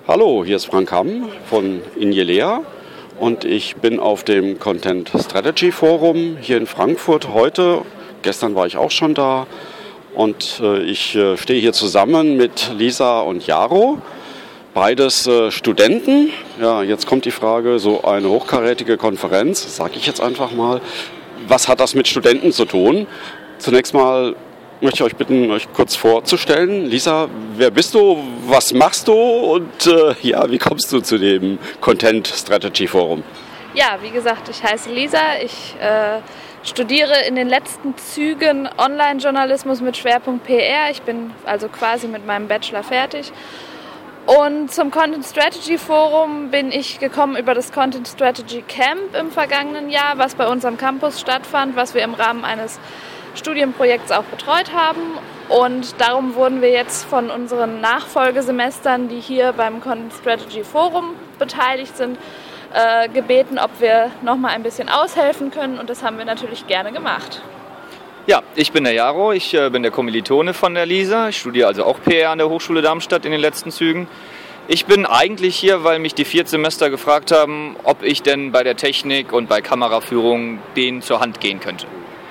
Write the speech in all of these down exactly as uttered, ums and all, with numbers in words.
Hallo, hier ist Frank Hamm von Injelea und ich bin auf dem Content Strategy Forum hier in Frankfurt heute. Gestern war ich auch schon da und äh, ich äh, stehe hier zusammen mit Lisa und Jaro, beides äh, Studenten. Ja, jetzt kommt die Frage, so eine hochkarätige Konferenz, sage ich jetzt einfach mal, was hat das mit Studenten zu tun? Zunächst mal möchte ich euch bitten, euch kurz vorzustellen. Lisa, wer bist du, was machst du und äh, ja, wie kommst du zu dem Content Strategy Forum? Ja, wie gesagt, ich heiße Lisa, ich äh, studiere in den letzten Zügen Online-Journalismus mit Schwerpunkt P R. Ich bin also quasi mit meinem Bachelor fertig. Und zum Content Strategy Forum bin ich gekommen über das Content Strategy Camp im vergangenen Jahr, was bei uns am Campus stattfand, was wir im Rahmen eines Studienprojekts auch betreut haben. Und darum wurden wir jetzt von unseren Nachfolgesemestern, die hier beim Content Strategy Forum beteiligt sind, äh, gebeten, ob wir noch mal ein bisschen aushelfen können. Und das haben wir natürlich gerne gemacht. Ja, ich bin der Jaro, ich äh, bin der Kommilitone von der Lisa. Ich studiere also auch P R an der Hochschule Darmstadt in den letzten Zügen. Ich bin eigentlich hier, weil mich die Viertsemester gefragt haben, ob ich denn bei der Technik und bei Kameraführung denen zur Hand gehen könnte.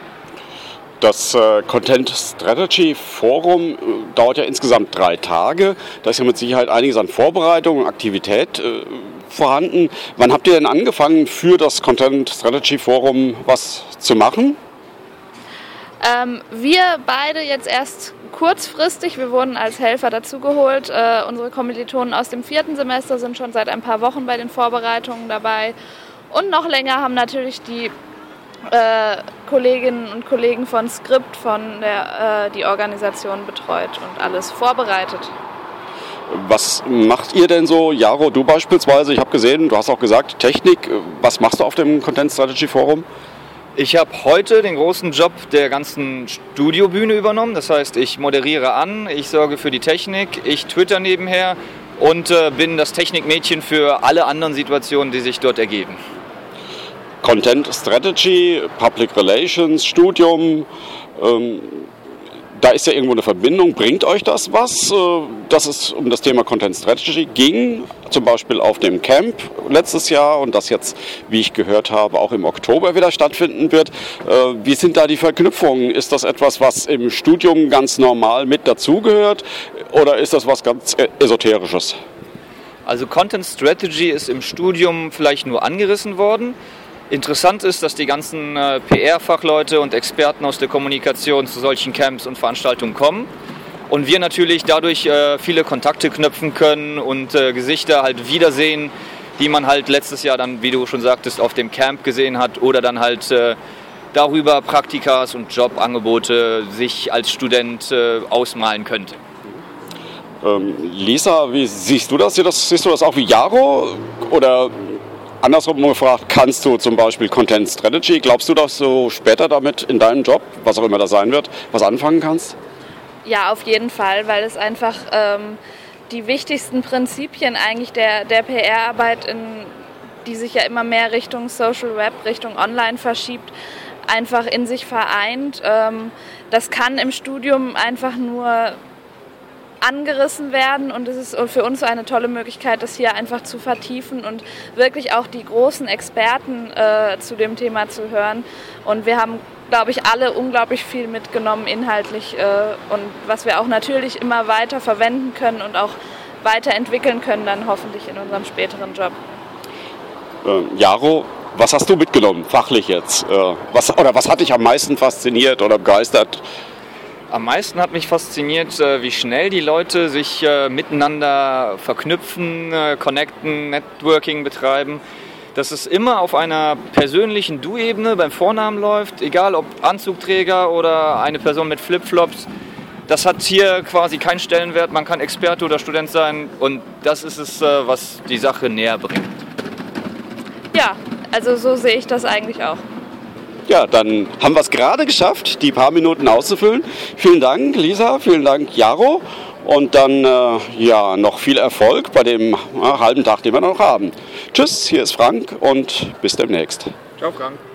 Das äh, Content Strategy Forum äh, dauert ja insgesamt drei Tage. Da ist ja mit Sicherheit einiges an Vorbereitung und Aktivität äh, vorhanden. Wann habt ihr denn angefangen, für das Content Strategy Forum was zu machen? Ähm, wir beide jetzt erst kurzfristig, wir wurden als Helfer dazugeholt. Äh, unsere Kommilitonen aus dem vierten Semester sind schon seit ein paar Wochen bei den Vorbereitungen dabei. Und noch länger haben natürlich die äh, Kolleginnen und Kollegen von Skript, von der, äh, die Organisation betreut und alles vorbereitet. Was macht ihr denn so, Jaro, du beispielsweise? Ich habe gesehen, du hast auch gesagt, Technik. Was machst du auf dem Content Strategy Forum? Ich habe heute den großen Job der ganzen Studiobühne übernommen. Das heißt, ich moderiere an, ich sorge für die Technik, ich twitter nebenher und äh, bin das Technikmädchen für alle anderen Situationen, die sich dort ergeben. Content Strategy, Public Relations, Studium, ähm, da ist ja irgendwo eine Verbindung. Bringt euch das was, äh, dass es um das Thema Content Strategy ging, zum Beispiel auf dem Camp letztes Jahr und das jetzt, wie ich gehört habe, auch im Oktober wieder stattfinden wird. Äh, wie sind da die Verknüpfungen? Ist das etwas, was im Studium ganz normal mit dazugehört oder ist das was ganz Esoterisches? Also Content Strategy ist im Studium vielleicht nur angerissen worden. Interessant ist, dass die ganzen äh, P R-Fachleute und Experten aus der Kommunikation zu solchen Camps und Veranstaltungen kommen und wir natürlich dadurch äh, viele Kontakte knüpfen können und äh, Gesichter halt wiedersehen, die man halt letztes Jahr dann, wie du schon sagtest, auf dem Camp gesehen hat oder dann halt äh, darüber Praktikas und Jobangebote sich als Student äh, ausmalen könnte. Ähm, Lisa, wie siehst du das? Siehst du das auch wie Jaro oder andersrum gefragt, kannst du zum Beispiel Content Strategy, glaubst du, dass du später damit in deinem Job, was auch immer das sein wird, was anfangen kannst? Ja, auf jeden Fall, weil es einfach ähm, die wichtigsten Prinzipien eigentlich der, der P R-Arbeit, in, die sich ja immer mehr Richtung Social Web, Richtung Online verschiebt, einfach in sich vereint. Ähm, das kann im Studium einfach nur angerissen werden und es ist für uns so eine tolle Möglichkeit, das hier einfach zu vertiefen und wirklich auch die großen Experten äh, zu dem Thema zu hören. Und wir haben, glaube ich, alle unglaublich viel mitgenommen inhaltlich äh, und was wir auch natürlich immer weiter verwenden können und auch weiterentwickeln können dann hoffentlich in unserem späteren Job. Ähm, Jaro, was hast du mitgenommen, fachlich jetzt? Äh, was, oder was hat dich am meisten fasziniert oder begeistert? Am meisten hat mich fasziniert, wie schnell die Leute sich miteinander verknüpfen, connecten, Networking betreiben. Dass es immer auf einer persönlichen Du-Ebene beim Vornamen läuft, egal ob Anzugträger oder eine Person mit Flipflops. Das hat hier quasi keinen Stellenwert, man kann Experte oder Student sein und das ist es, was die Sache näher bringt. Ja, also so sehe ich das eigentlich auch. Ja, dann haben wir es gerade geschafft, die paar Minuten auszufüllen. Vielen Dank, Lisa, vielen Dank, Jaro. Und dann äh, ja, noch viel Erfolg bei dem äh, halben Tag, den wir noch haben. Tschüss, hier ist Frank und bis demnächst. Ciao, Frank.